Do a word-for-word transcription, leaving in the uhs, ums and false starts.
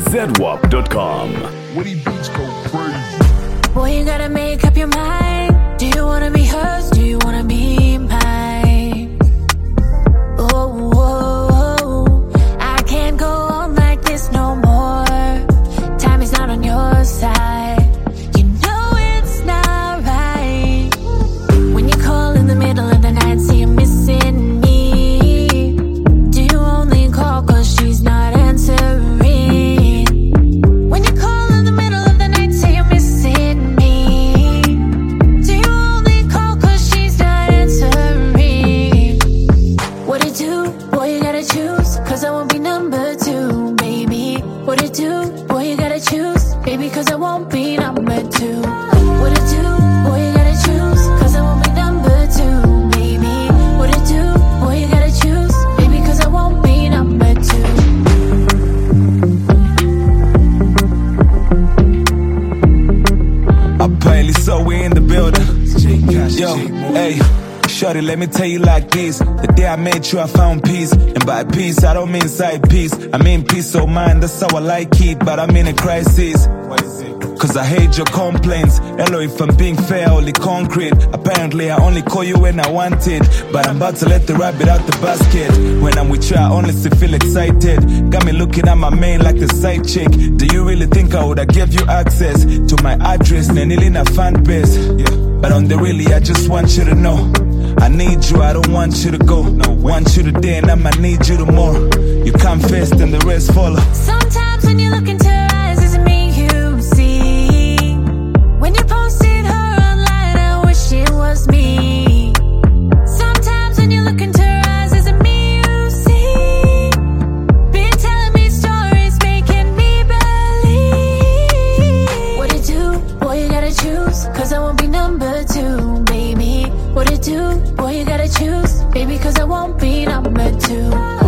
Z W A P dot com. Woody Beats go crazy. Boy, you gotta make up your mind. Do you wanna be hers? Do you wanna be mine? Oh, oh, oh. I can't go on like this no more. Time is not on your side. You know it's not right. When you call in the middle of the night, see you missing me. Do you only call cause she's not answering? When you call in the middle of the night, say you're missing me. Do you only call cause she's not answering? What it do? Boy, you gotta choose, cause I won't be number two, baby. What it do? Boy, you gotta choose, baby, cause I won't be number two. What it do? Boy, you gotta choose, cause I won't be number two, baby. What it do? Boy, you gotta choose, baby, cause I won't be number two. Apparently, so we in the building. Yo, hey, shorty, let me tell you like this. The day I met you, I found peace. And by peace, I don't mean side peace. I mean peace of mind, that's how I like it. But I'm in a crisis. Cause I hate your complaints. Hello, if I'm being fair, only concrete. Apparently, I only call you when I want it. But I'm about to let the rabbit out the basket. When I'm with you, I honestly feel excited. Got me looking at my man like a side chick. Do you really think I would have give you access to my address? Nenilina fan base. Yeah. But on the really, I just want you to know I need you, I don't want you to go. No, want you to day and I'ma need you tomorrow. You come first and the rest follow. Sometimes when you look into her eyes, it's me you see. When you posted her online, I wish it was me. Sometimes when you look into her eyes, it's me you see. Been telling me stories, making me believe. What it do? Boy, you gotta choose, cause I won't be number two, baby. What it do? Boy, you gotta choose, baby, cause I won't be number two.